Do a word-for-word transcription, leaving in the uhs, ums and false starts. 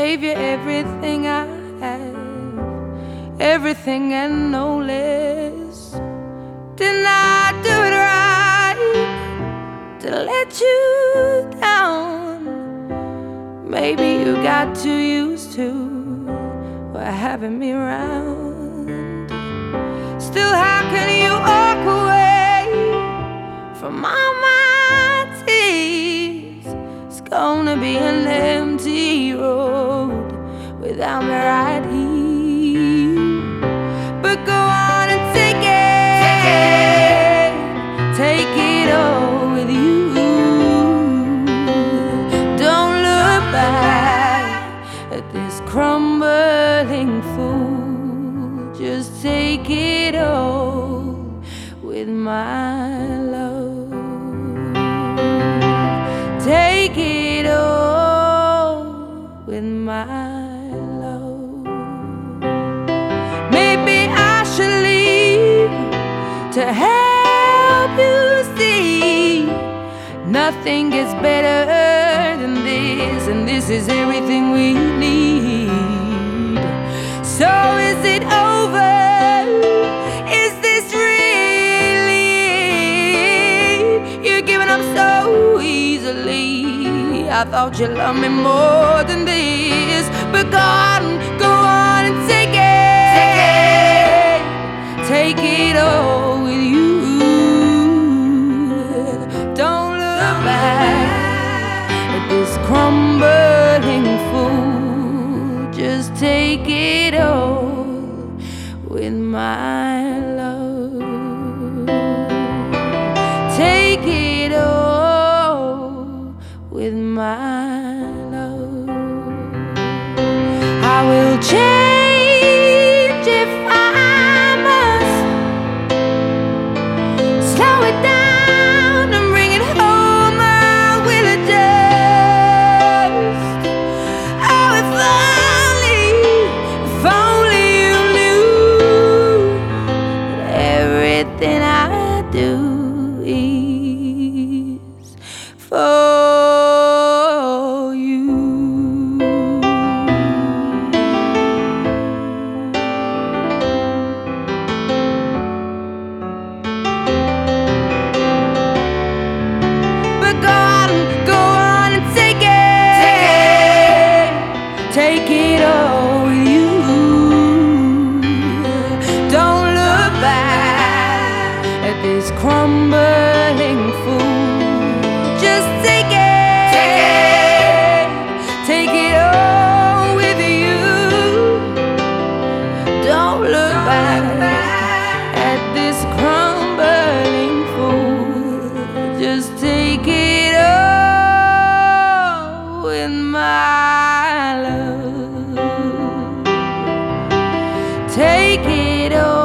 gave you everything I have, everything and no less. Didn't I do it right to let you down? Maybe you got too used to well, having me around. Still, how can you walk away from all my tears? It's gonna be an empty road without me right here. But go on and take it, take it all with you. Don't look back at this crumbling fool. Just take it all with my love. Take it all with my love. Maybe I should leave to help you see nothing gets better than this, and this is everything we need. So is it over? Is this really it? You're giving up so easily. I thought you loved me more than this. But go on, go on and take it, take it all with you. Don't look back at this crumbling fool. Just take it all with my love. Take it all with my love. I will change if I must. Slow it down and bring it home. I will adjust. Oh, if only, if only you knew that everything I do is for you. But go on, go on and take it, take it all with you. Don't look back at this crumbling fool. Just take it, take it all with you. Don't look back at this crumbling fool. Just take it all with my love. Take it all.